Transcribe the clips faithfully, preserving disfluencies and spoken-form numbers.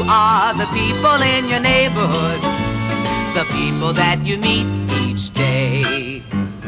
are the people in your neighborhood, the people that you meet each day.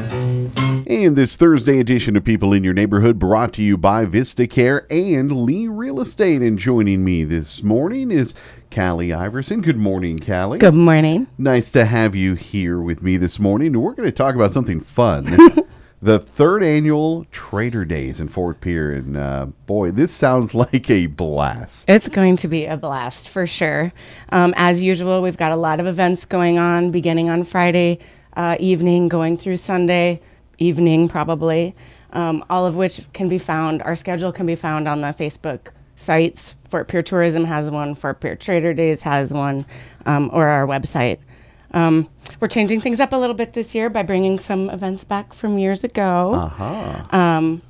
And this Thursday edition of People in Your Neighborhood brought to you by VistaCare and Lee Real Estate. And joining me this morning is Callie Iverson. Good morning, Callie. Good morning. Nice to have you here with me this morning. And we're going to talk about something fun. The third annual Trader Days in Fort Pierre. And uh, boy, this sounds like a blast. It's going to be a blast for sure. Um, as usual, we've got a lot of events going on beginning on Friday uh, evening, going through Sunday evening probably, um, all of which can be found. Our schedule can be found on the Facebook sites. Fort Pierre Tourism has one, Fort Pierre Trader Days has one, um, or our website. Um, we're changing things up a little bit this year by bringing some events back from years ago. Uh-huh. Um,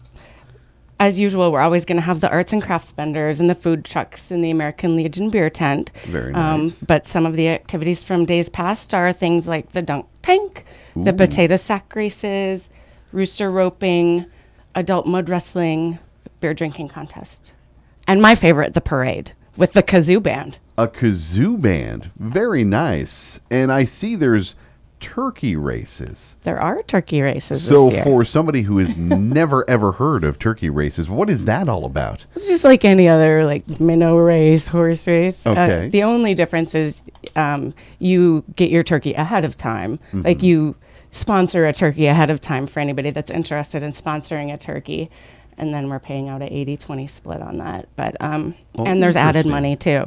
as usual, we're always going to have the arts and crafts vendors and the food trucks in the American Legion beer tent. Very um, nice. But some of the activities from days past are things like the dunk tank, Ooh. the potato sack races, rooster roping, adult mud wrestling, beer drinking contest. And my favorite, the parade with the kazoo band. A kazoo band. Very nice. And I see there's turkey races. There are turkey races So this year. for somebody who has never ever heard of turkey races, what is that all about? It's just like any other like minnow race, horse race. Okay. Uh, the only difference is um, you get your turkey ahead of time. Mm-hmm. Like you sponsor a turkey ahead of time for anybody that's interested in sponsoring a turkey. And then we're paying out an eighty twenty split on that. But um, Oh, and there's added interesting. money too.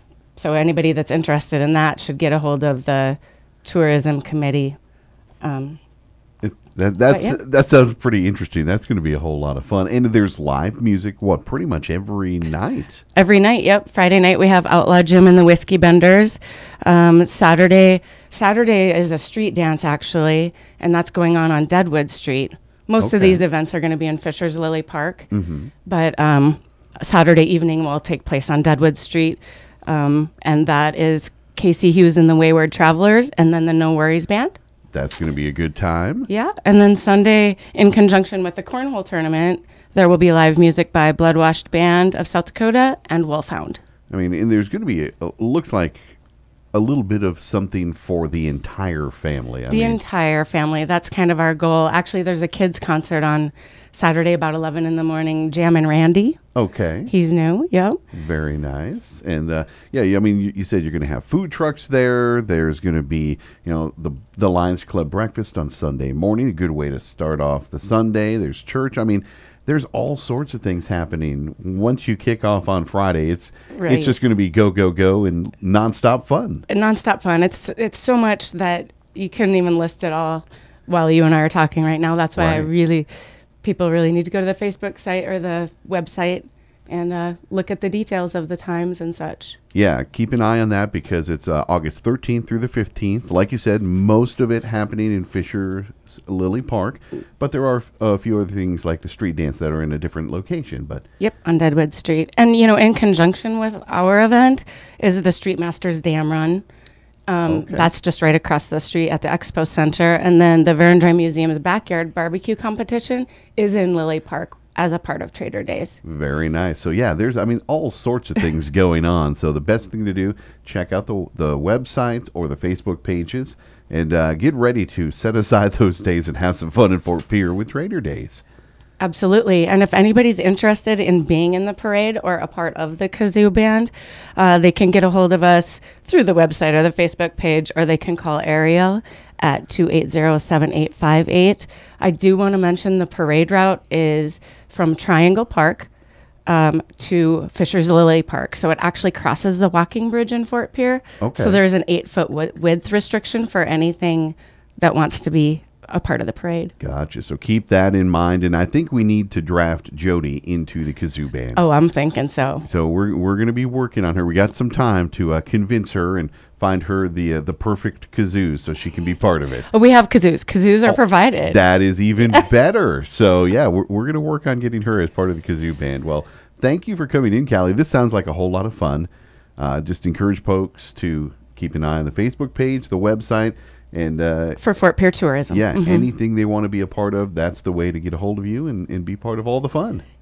So anybody that's interested in that should get a hold of the tourism committee. Um, It, that that's yeah. that sounds pretty interesting. That's going to be a whole lot of fun. And there's live music, what, pretty much every night. Every night, yep. Friday night we have Outlaw Jim and the Whiskey Benders. Um, Saturday, Saturday is a street dance actually, and that's going on on Deadwood Street. Most of Okay. these events are going to be in Fisher's Lily Park, mm-hmm. but um, Saturday evening will take place on Deadwood Street, um, and that is Casey Hughes and the Wayward Travelers, and then the No Worries Band. That's going to be a good time. Yeah, and then Sunday, in conjunction with the Cornhole Tournament, there will be live music by Bloodwashed Band of South Dakota and Wolfhound. I mean, and there's going to be, a, a- looks like a little bit of something for the entire family. I The mean, entire family. That's kind of our goal. Actually, there's a kids concert on Saturday about eleven in the morning. Jam and Randy. okay. He's new. Yep. Very nice. And uh, yeah, I mean, you, you said you're going to have food trucks there. There's going to be, you know, the the Lions Club breakfast on Sunday morning. A good way to start off the Sunday. There's church. I mean, there's all sorts of things happening. Once you kick off on Friday, it's Right. it's just going to be go go go and nonstop fun. And nonstop fun. It's it's so much that you couldn't even list it all while you and I are talking right now. That's why I Right. really, people really need to go to the Facebook site or the website and uh, look at the details of the times and such. Yeah, keep an eye on that because it's uh, August thirteenth through the fifteenth. Like you said, most of it happening in Fisher Lily Park, but there are a few other things like the street dance that are in a different location. But Yep, on Deadwood Street. And, you know, in conjunction with our event is the Street Masters Dam Run. Um, Okay. That's just right across the street at the Expo Center. And then the Verendry Museum's backyard barbecue competition is in Lily Park as a part of Trader Days. very nice. So yeah, there's I mean all sorts of things going on. So the best thing to do, check out the the websites or the Facebook pages and uh, get ready to set aside those days and have some fun in Fort Pierre with Trader Days. Absolutely. And if anybody's interested in being in the parade or a part of the kazoo band, uh, they can get a hold of us through the website or the Facebook page, or they can call Ariel at two eight zero, seven eight five eight. I do want to mention the parade route is from Triangle Park um, to Fisher's Lily Park. So it actually crosses the walking bridge in Fort Pierre. Okay. So there's an eight-foot wi- width restriction for anything that wants to be a part of the parade. Gotcha. So keep that in mind. And I think we need to draft Jody into the kazoo band. Oh, I'm thinking so. So we're we're going to be working on her. We got some time to uh, convince her and find her the uh, the perfect kazoo so she can be part of it. Oh, we have kazoos. Kazoos are provided. That is even better. So yeah, we're we're going to work on getting her as part of the kazoo band. Well, thank you for coming in, Callie. This sounds like a whole lot of fun. Uh, just encourage folks to keep an eye on the Facebook page, the website, and uh, For Fort Pierre Tourism. yeah, Mhm. anything they want to be a part of, that's the way to get a hold of you and, and be part of all the fun.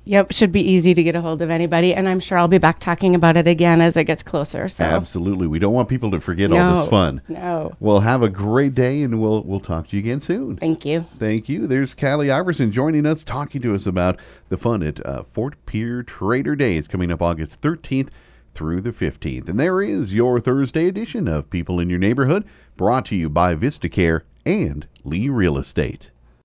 Yep, should be easy to get a hold of anybody, and I'm sure I'll be back talking about it again as it gets closer. So. Absolutely. We don't want people to forget no, all this fun. No. Well, have a great day, and we'll we'll talk to you again soon. Thank you. Thank you. There's Callie Iverson joining us, talking to us about the fun at uh, Fort Pierre Trader Days coming up August thirteenth through the fifteenth. And there is your Thursday edition of People in Your Neighborhood, brought to you by VistaCare and Lee Real Estate.